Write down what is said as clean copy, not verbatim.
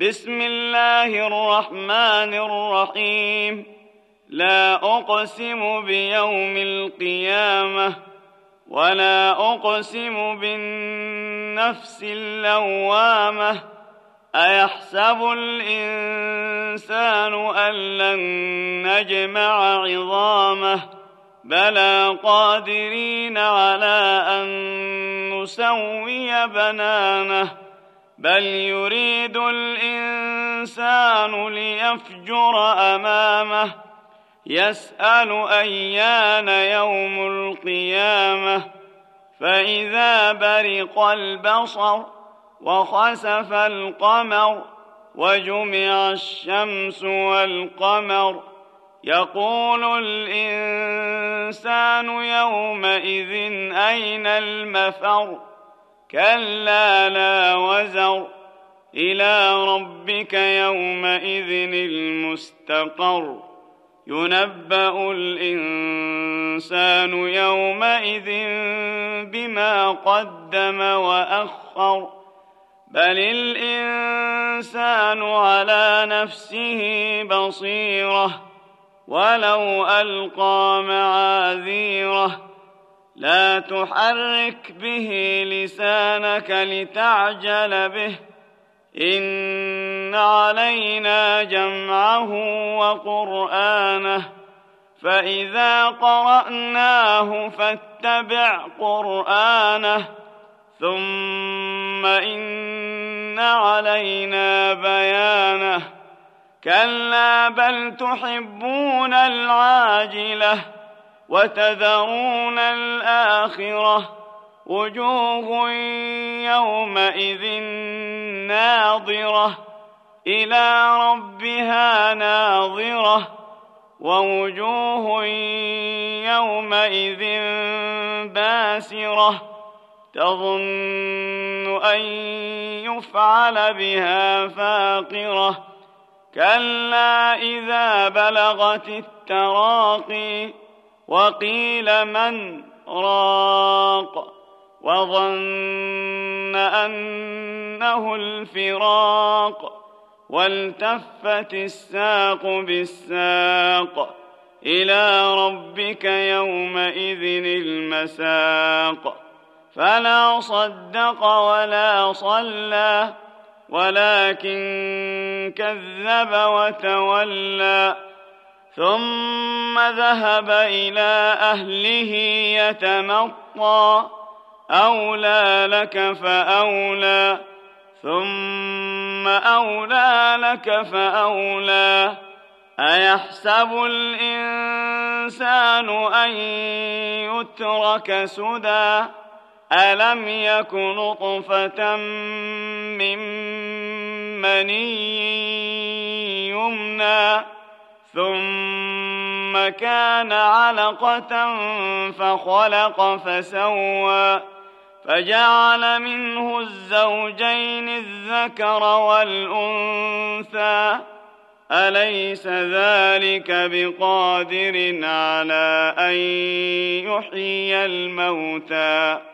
بسم الله الرحمن الرحيم. لا أقسم بيوم القيامة ولا أقسم بالنفس اللوامة. أيحسب الإنسان أن لن نجمع عظامه بلى قادرين على أن نسوي بنانه بل يريد الإنسان ليفجر أمامه يسأل أيان يوم القيامة فإذا برق البصر وخسف القمر وجمع الشمس والقمر يقول الإنسان يومئذ أين المفر كلا لا وزر إلى ربك يومئذ المستقر ينبأ الإنسان يومئذ بما قدم وأخر بل الإنسان على نفسه بصيرة ولو ألقى معاذيره لا تحرك به لسانك لتعجل به إن علينا جمعه وقرآنه فإذا قرأناه فاتبع قرآنه ثم إن علينا بيانه كلا بل تحبون العاجلة وتذرون الآخرة وجوه يومئذ ناظرة إلى ربها ناظرة ووجوه يومئذ باسرة تظن أن يفعل بها فاقرة كلا إذا بلغت التراقي وقيل من راق وظن أنه الفراق والتفت الساق بالساق إلى ربك يومئذ المساق فلا صدق ولا صلى ولكن كذب وتولى ثم ذهب إلى أهله يتمطى أولى لك فأولى ثم أولى لك فأولى أيحسب الإنسان أن يترك سدى ألم يك نطفة من مني يمنى ثم كان علقة فخلق فسوى فجعل منه الزوجين الذكر والأنثى أليس ذلك بقادر على أن يحيي الموتى